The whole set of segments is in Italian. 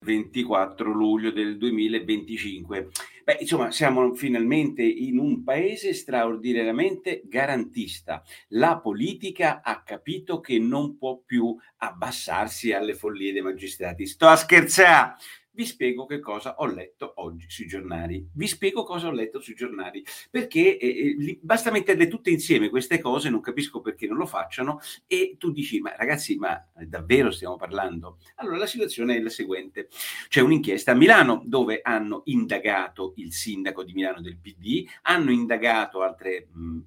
24 luglio del 2025. Beh, insomma, siamo finalmente in un paese straordinariamente garantista. La politica ha capito che non può più abbassarsi alle follie dei magistrati. Sto a scherzare! Vi spiego che cosa ho letto oggi sui giornali. Perché basta metterle tutte insieme queste cose, non capisco perché non lo facciano, e tu dici, ma ragazzi, ma davvero stiamo parlando? Allora, la situazione è la seguente. C'è un'inchiesta a Milano dove hanno indagato il sindaco di Milano del PD, hanno indagato altre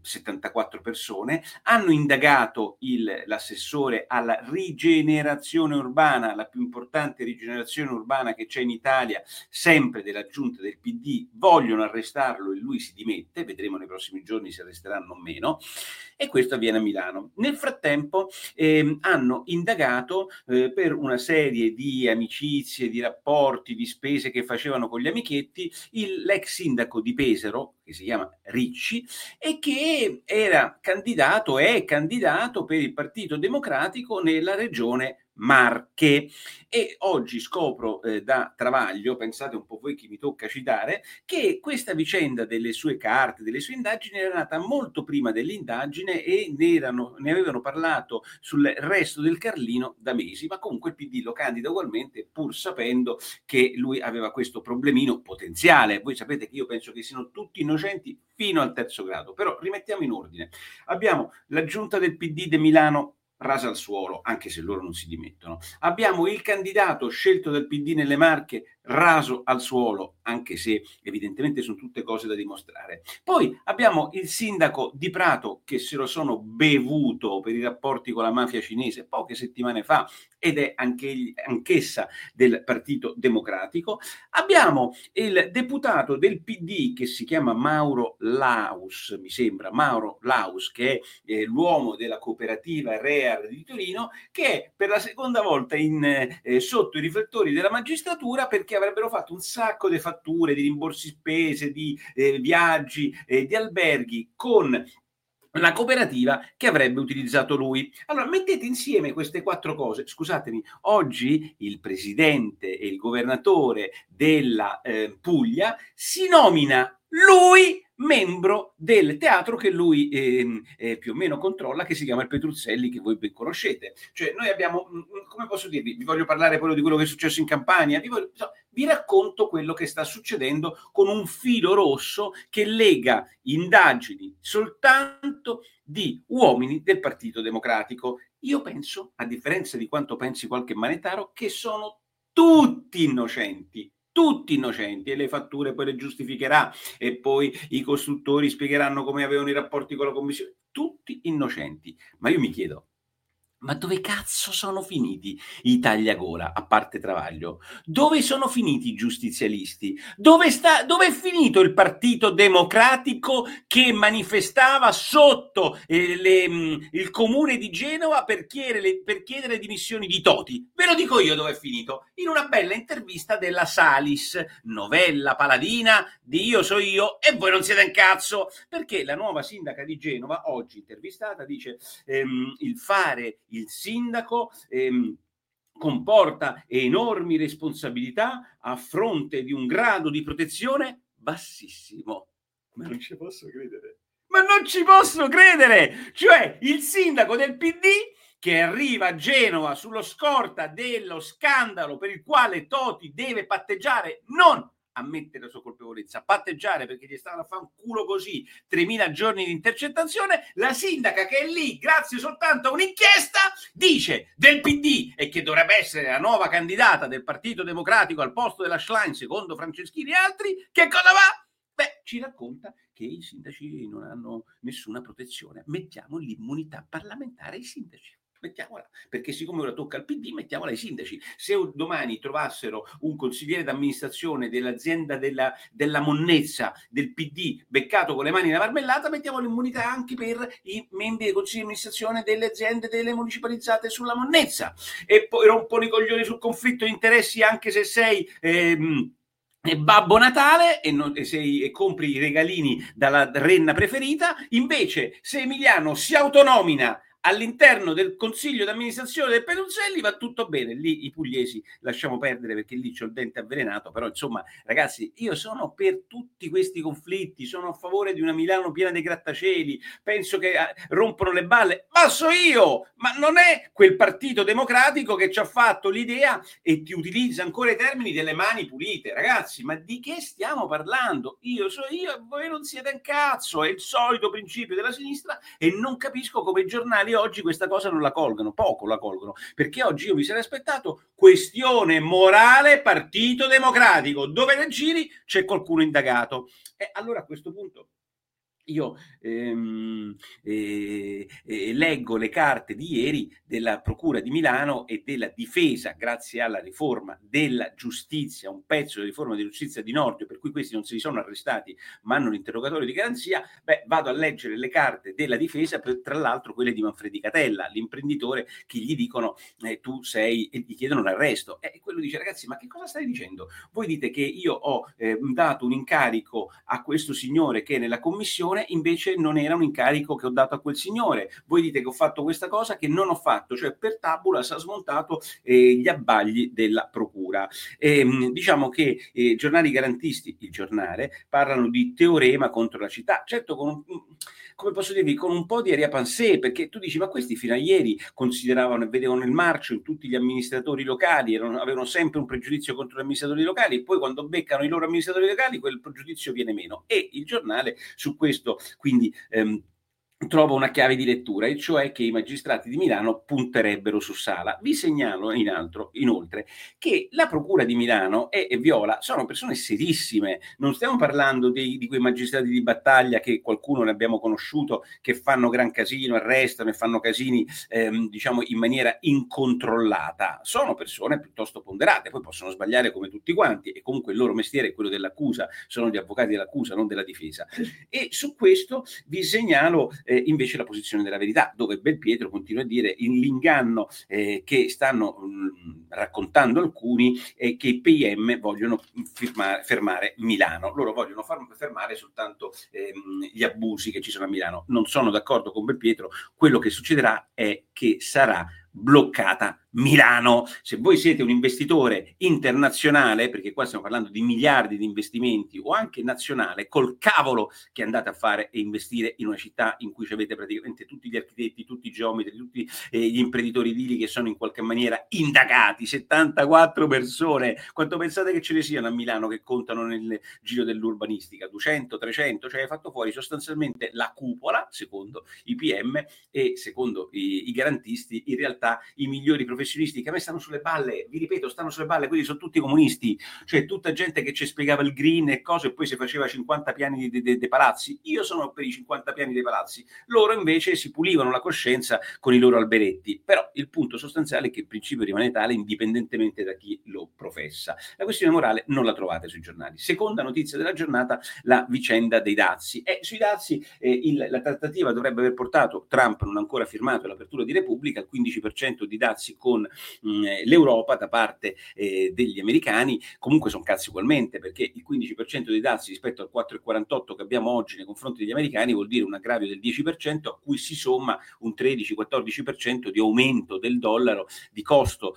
74 persone, hanno indagato l'assessore alla rigenerazione urbana, la più importante rigenerazione urbana che c'è in Italia, sempre della giunta del PD, vogliono arrestarlo e lui si dimette, vedremo nei prossimi giorni se arresteranno o meno, e questo avviene a Milano. Nel frattempo hanno indagato per una serie di amicizie, di rapporti, di spese che facevano con gli amichetti, l'ex sindaco di Pesaro, che si chiama Ricci, e che era candidato, è candidato per il Partito Democratico nella regione Marche. E oggi scopro da Travaglio, pensate un po' voi chi mi tocca citare, che questa vicenda delle sue carte, delle sue indagini era nata molto prima dell'indagine e ne avevano parlato sul resto del Carlino da mesi, ma comunque il PD lo candida ugualmente pur sapendo che lui aveva questo problemino potenziale. Voi sapete che io penso che siano tutti innocenti fino al terzo grado, però rimettiamo in ordine. Abbiamo la giunta del PD di Milano rasa al suolo, anche se loro non si dimettono. Abbiamo il candidato scelto dal PD nelle Marche raso al suolo, anche se evidentemente sono tutte cose da dimostrare. Poi abbiamo il sindaco di Prato che se lo sono bevuto per i rapporti con la mafia cinese poche settimane fa ed è anch'essa del Partito Democratico. Abbiamo il deputato del PD che si chiama Mauro Laus, mi sembra, Mauro Laus, che è l'uomo della cooperativa Real di Torino, che è per la seconda volta sotto i riflettori della magistratura perché avrebbero fatto un sacco di fatture, di rimborsi spese, di viaggi, di alberghi con la cooperativa che avrebbe utilizzato lui. Allora, mettete insieme queste quattro cose. Scusatemi, oggi il presidente e il governatore della Puglia si nomina lui membro del teatro che lui più o meno controlla, che si chiama il Petruzzelli, che voi ben conoscete. Cioè, noi abbiamo, come posso dirvi, vi voglio parlare poi di quello che è successo in Campania, vi racconto quello che sta succedendo con un filo rosso che lega indagini soltanto di uomini del Partito Democratico. Io penso, a differenza di quanto pensi qualche manetaro, che sono tutti innocenti e le fatture poi le giustificherà e poi i costruttori spiegheranno come avevano i rapporti con la commissione, tutti innocenti. Ma io mi chiedo, ma dove cazzo sono finiti i tagliagola, a parte Travaglio? Dove sono finiti i giustizialisti? Dove è finito il Partito Democratico che manifestava sotto il comune di Genova per chiedere le dimissioni di Toti? Ve lo dico io dove è finito. In una bella intervista della Salis, novella paladina di Io so io e voi non siete un cazzo, perché la nuova sindaca di Genova, oggi intervistata, dice il fare il sindaco comporta enormi responsabilità a fronte di un grado di protezione bassissimo. Ma non ci posso credere! Cioè, il sindaco del PD che arriva a Genova sullo scorta dello scandalo per il quale Toti deve patteggiare, non ammette la sua colpevolezza, patteggiare perché gli stavano a fare un culo così 3.000 giorni di intercettazione, la sindaca che è lì grazie soltanto a un'inchiesta dice del PD e che dovrebbe essere la nuova candidata del Partito Democratico al posto della Schlein secondo Franceschini e altri, che cosa va? Beh, ci racconta che i sindaci non hanno nessuna protezione. Mettiamo l'immunità parlamentare ai sindaci. Mettiamola, perché siccome ora tocca al PD, mettiamola ai sindaci. Se domani trovassero un consigliere d'amministrazione dell'azienda della monnezza del PD beccato con le mani nella marmellata, mettiamo l'immunità anche per i membri dei consigli di amministrazione delle aziende delle municipalizzate sulla monnezza. E poi rompono i coglioni sul conflitto di interessi anche se sei Babbo Natale e compri i regalini dalla renna preferita. Invece se Emiliano si autonomina all'interno del consiglio d'amministrazione del Petruzzelli va tutto bene. Lì i pugliesi lasciamo perdere perché lì c'ho il dente avvelenato, però insomma ragazzi, io sono per tutti questi conflitti, sono a favore di una Milano piena di grattacieli, penso che rompono le balle, ma so io, ma non è quel Partito Democratico che ci ha fatto l'idea e ti utilizza ancora i termini delle mani pulite. Ragazzi, ma di che stiamo parlando? Io so io e voi non siete un cazzo, è il solito principio della sinistra e non capisco come i giornali oggi questa cosa non la colgono, poco la colgono, perché oggi io mi sarei aspettato questione morale Partito Democratico, dove ne giri c'è qualcuno indagato. E allora a questo punto io leggo le carte di ieri della Procura di Milano e della difesa, grazie alla riforma della giustizia, un pezzo della riforma della giustizia di Nordio, per cui questi non si sono arrestati ma hanno l'interrogatorio di garanzia. Vado a leggere le carte della difesa, tra l'altro quelle di Manfredi Catella, l'imprenditore, che gli dicono tu sei, e gli chiedono l'arresto. E quello dice: ragazzi, ma che cosa stai dicendo? Voi dite che io ho dato un incarico a questo signore che nella commissione invece non era un incarico che ho dato a quel signore. Voi dite che ho fatto questa cosa che non ho fatto, cioè per tabula si ha smontato gli abbagli della procura. Diciamo che giornali garantisti, il giornale, parlano di teorema contro la città, certo come posso dirvi, con un po' di aria pensée, perché tu dici, ma questi fino a ieri consideravano e vedevano il marcio in tutti gli amministratori locali, avevano sempre un pregiudizio contro gli amministratori locali, e poi quando beccano i loro amministratori locali quel pregiudizio viene meno. E il giornale su questo quindi trova una chiave di lettura, e cioè che i magistrati di Milano punterebbero su Sala. Vi segnalo inoltre che la Procura di Milano e Viola sono persone serissime, non stiamo parlando di quei magistrati di battaglia che qualcuno ne abbiamo conosciuto, che fanno gran casino, arrestano e fanno casini diciamo in maniera incontrollata. Sono persone piuttosto ponderate, poi possono sbagliare come tutti quanti, e comunque il loro mestiere è quello dell'accusa, sono gli avvocati dell'accusa, non della difesa. E su questo vi segnalo invece la posizione della verità, dove Belpietro continua a dire l'inganno che stanno raccontando alcuni è che i PM vogliono fermare Milano. Loro vogliono fermare soltanto gli abusi che ci sono a Milano. Non sono d'accordo con Belpietro, quello che succederà è che sarà bloccata Milano. Se voi siete un investitore internazionale, perché qua stiamo parlando di miliardi di investimenti, o anche nazionale, col cavolo che andate a fare e investire in una città in cui avete praticamente tutti gli architetti, tutti i geometri, tutti gli imprenditori edili che sono in qualche maniera indagati, 74 persone. Quanto pensate che ce ne siano a Milano che contano nel giro dell'urbanistica? 200, 300? Cioè hai fatto fuori sostanzialmente la cupola, secondo i PM e secondo i garantisti, in realtà i migliori professionisti che a me stanno sulle balle, vi ripeto, stanno sulle balle, quelli sono tutti comunisti, cioè tutta gente che ci spiegava il green e cose e poi si faceva 50 piani dei palazzi. Io sono per i 50 piani dei palazzi, loro invece si pulivano la coscienza con i loro alberetti. Però il punto sostanziale è che il principio rimane tale indipendentemente da chi lo professa. La questione morale non la trovate sui giornali. Seconda notizia della giornata, la vicenda dei dazi. Sui dazi la trattativa dovrebbe aver portato, Trump non ha ancora firmato l'apertura di Repubblica, al 15% di dazi con l'Europa da parte degli americani. Comunque sono cazzi ugualmente, perché il 15% dei dazi rispetto al 4,48 che abbiamo oggi nei confronti degli americani vuol dire un aggravio del 10%, a cui si somma un 13-14% di aumento del dollaro, di costo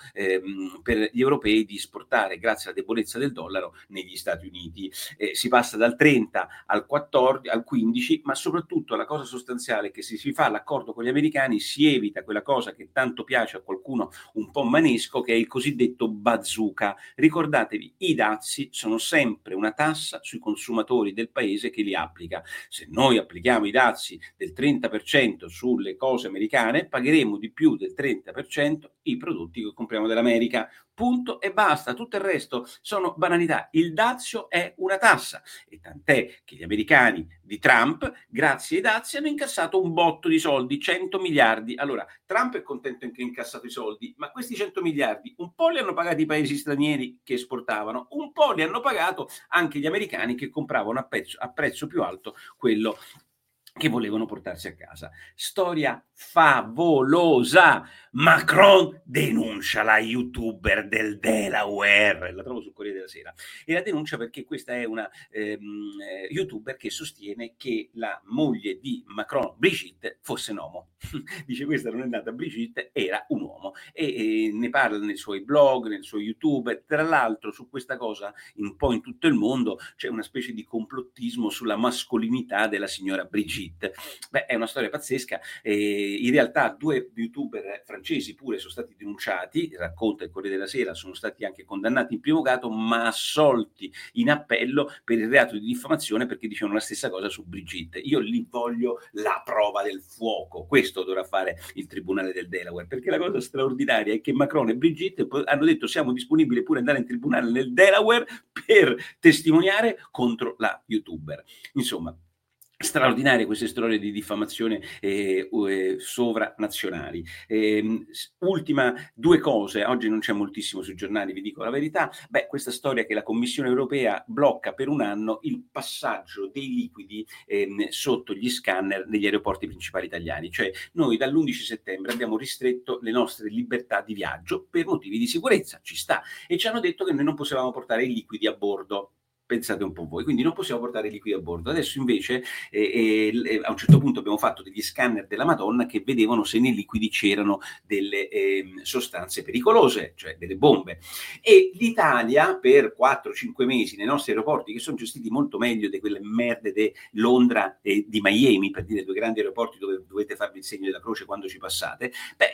per gli europei di esportare, grazie alla debolezza del dollaro, negli Stati Uniti. Si passa dal 30 al 14, al 15, ma soprattutto la cosa sostanziale è che se si fa l'accordo con gli americani si evita quella cosa che tanto piace a qualcuno un po' manesco, che è il cosiddetto bazooka. Ricordatevi, i dazi sono sempre una tassa sui consumatori del paese che li applica. Se noi applichiamo i dazi del 30% sulle cose americane, pagheremo di più del 30% i prodotti che compriamo dall'America. Punto e basta. Tutto il resto sono banalità. Il dazio è una tassa, e tant'è che gli americani di Trump, grazie ai dazi, hanno incassato un botto di soldi, 100 miliardi. Allora, Trump è contento che ha incassato i soldi, ma questi 100 miliardi un po' li hanno pagati i paesi stranieri che esportavano, un po' li hanno pagato anche gli americani che compravano a prezzo più alto quello che volevano portarsi a casa. Storia favolosa. Macron denuncia la youtuber del Delaware, la trovo sul Corriere della Sera, e la denuncia perché questa è una youtuber che sostiene che la moglie di Macron, Brigitte, fosse un uomo. Dice questa non è nata Brigitte, era un uomo, e ne parla nei suoi blog, nel suo YouTube. Tra l'altro su questa cosa un po' in tutto il mondo c'è una specie di complottismo sulla mascolinità della signora Brigitte. Beh, è una storia pazzesca. In realtà 2 youtuber francesi pure sono stati denunciati, racconta il Corriere della Sera, sono stati anche condannati in primo grado, ma assolti in appello per il reato di diffamazione perché dicevano la stessa cosa su Brigitte. Io lì voglio la prova del fuoco. Questo dovrà fare il Tribunale del Delaware, perché la cosa straordinaria è che Macron e Brigitte hanno detto siamo disponibili pure ad andare in tribunale nel Delaware per testimoniare contro la youtuber. Insomma, straordinarie queste storie di diffamazione sovranazionali. Ultima 2 cose, oggi non c'è moltissimo sui giornali, vi dico la verità. Beh, questa storia che la Commissione europea blocca per 1 anno il passaggio dei liquidi sotto gli scanner negli aeroporti principali italiani. Cioè noi dall'11 settembre abbiamo ristretto le nostre libertà di viaggio per motivi di sicurezza, ci sta, e ci hanno detto che noi non potevamo portare i liquidi a bordo. Pensate un po' voi, quindi non possiamo portare i liquidi a bordo. Adesso invece a un certo punto abbiamo fatto degli scanner della Madonna che vedevano se nei liquidi c'erano delle sostanze pericolose, cioè delle bombe. E l'Italia per 4-5 mesi nei nostri aeroporti, che sono gestiti molto meglio di quelle merde di Londra e di Miami, per dire 2 grandi aeroporti dove dovete farvi il segno della croce quando ci passate,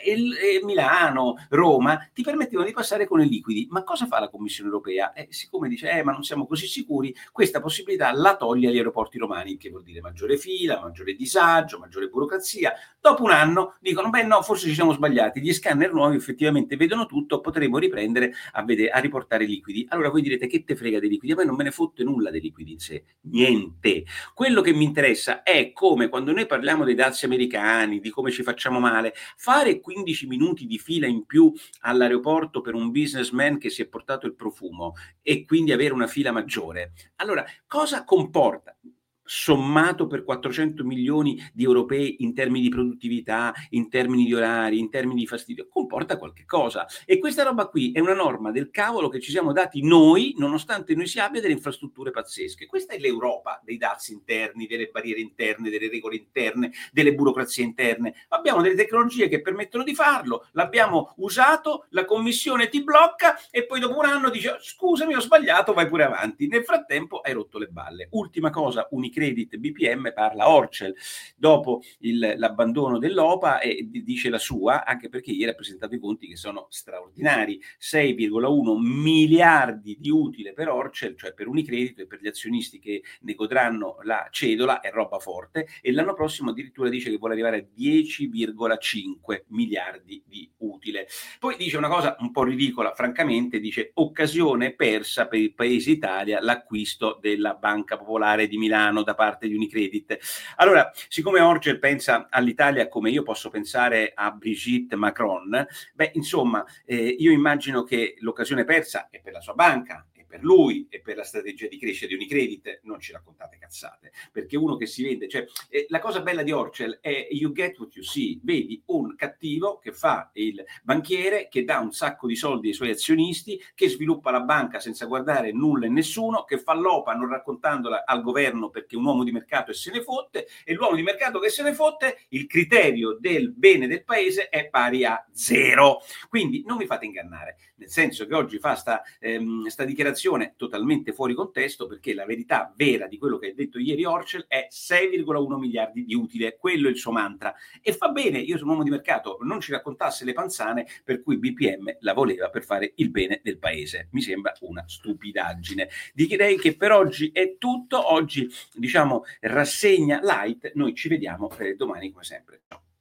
Milano, Roma, ti permettevano di passare con i liquidi. Ma cosa fa la Commissione europea? Siccome dice ma non siamo così sicuri, questa possibilità la toglie agli aeroporti romani, che vuol dire maggiore fila, maggiore disagio, maggiore burocrazia. Dopo 1 anno dicono beh no, forse ci siamo sbagliati, gli scanner nuovi effettivamente vedono tutto, potremo riprendere a riportare i liquidi. Allora voi direte che te frega dei liquidi? A me non me ne fotte nulla dei liquidi in sé, niente. Quello che mi interessa è come quando noi parliamo dei dazi americani, di come ci facciamo male, fare 15 minuti di fila in più all'aeroporto per un businessman che si è portato il profumo e quindi avere una fila maggiore. Allora, cosa comporta? Sommato per 400 milioni di europei in termini di produttività, in termini di orari, in termini di fastidio, comporta qualche cosa. E questa roba qui è una norma del cavolo che ci siamo dati noi, nonostante noi si abbia delle infrastrutture pazzesche. Questa è l'Europa dei dazi interni, delle barriere interne, delle regole interne, delle burocrazie interne. Abbiamo delle tecnologie che permettono di farlo, l'abbiamo usato, la commissione ti blocca e poi dopo 1 anno dice scusami ho sbagliato, vai pure avanti. Nel frattempo hai rotto le balle. Ultima cosa, Unicredit BPM, parla Orcel dopo l'abbandono dell'OPA e dice la sua, anche perché ieri ha presentato i conti che sono straordinari, 6,1 miliardi di utile per Orcel, cioè per Unicredit e per gli azionisti che ne godranno la cedola, è roba forte, e l'anno prossimo addirittura dice che vuole arrivare a 10,5 miliardi di utile. Poi dice una cosa un po' ridicola, francamente, dice occasione persa per il Paese Italia l'acquisto della Banca Popolare di Milano da parte di Unicredit. Allora, siccome Orgel pensa all'Italia come io posso pensare a Brigitte Macron, beh, insomma, io immagino che l'occasione persa è per la sua banca, per lui e per la strategia di crescita di Unicredit. Non ci raccontate cazzate, perché uno che si vende, cioè la cosa bella di Orcel è you get what you see, vedi un cattivo che fa il banchiere, che dà un sacco di soldi ai suoi azionisti, che sviluppa la banca senza guardare nulla e nessuno, che fa l'OPA non raccontandola al governo perché è un uomo di mercato e se ne fotte, e l'uomo di mercato che se ne fotte, il criterio del bene del paese è pari a 0. Quindi non vi fate ingannare, nel senso che oggi fa sta dichiarazione totalmente fuori contesto, perché la verità vera di quello che ha detto ieri Orcel è 6,1 miliardi di utile, quello è il suo mantra, e fa bene. Io sono un uomo di mercato, non ci raccontasse le panzane per cui BPM la voleva per fare il bene del paese. Mi sembra una stupidaggine. Direi che per oggi è tutto, oggi diciamo rassegna light, noi ci vediamo domani come sempre.